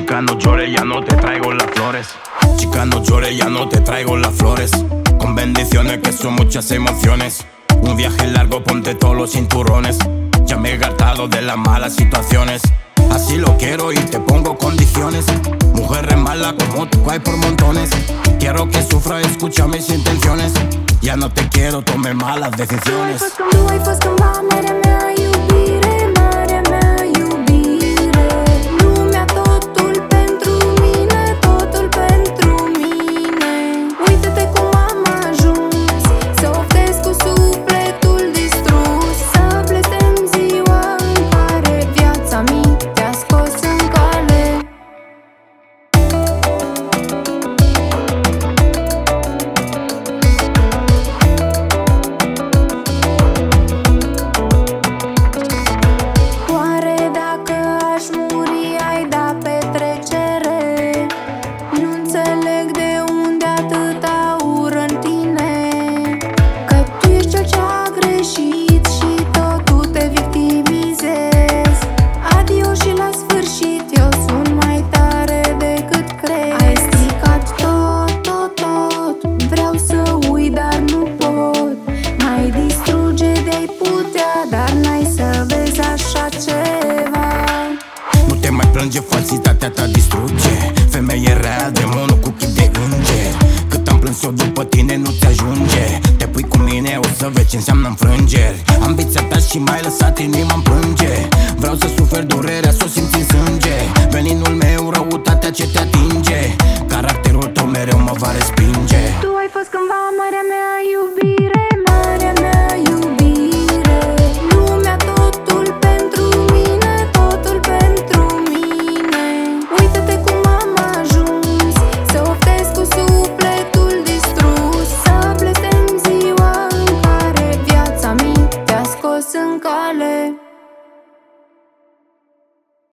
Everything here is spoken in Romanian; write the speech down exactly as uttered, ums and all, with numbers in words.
Chica, no llores, ya no te traigo las flores. Chica, no llores, ya no te traigo las flores. Con bendiciones que son muchas emociones. Un viaje largo, ponte todos los cinturones. Ya me he hartado de las malas situaciones. Así lo quiero y te pongo condiciones. Mujeres malas como tú hay por montones. Quiero que sufra, escucha mis intenciones. Ya no te quiero, tome malas decisiones. Tu ai fost cândva marea mea iubire, marea mea iubire. Lumea totul pentru mine, totul pentru mine. Uită-te cum am ajuns să oftez cu sufletul distrus, să blestem ziua în care viața mi te-a scos în cale. Oare dacă aș muri ai da petrecere? Nu înțeleg de unde atâta ură în tine, că tu ești cel ce-a greșit și tot tu te victimizezi. Adio și la sfârșit eu sunt mai tare decât crezi. Ai stricat tot, tot, tot. Vreau să uit, dar nu pot. Mai distruge de-ai putea, dar n-ai să vezi așa ceva. Nu te mai plânge, falsitatea ta distruge. Femeie rea, demonul cu chip de înger. Cât am plâns eu după tine nu-ți ajunge. Te pui cu mine, o să vezi ce înseamnă înfrângeri. Ambiția ta și m-ai lăsat, inima-mi plânge. Vreau să suferi durerea, s-o simți în sânge. Veninul meu, răutatea ce te atinge. Caracterul tău mereu mă va respinge. Tu ai fost cândva marea mea iubire.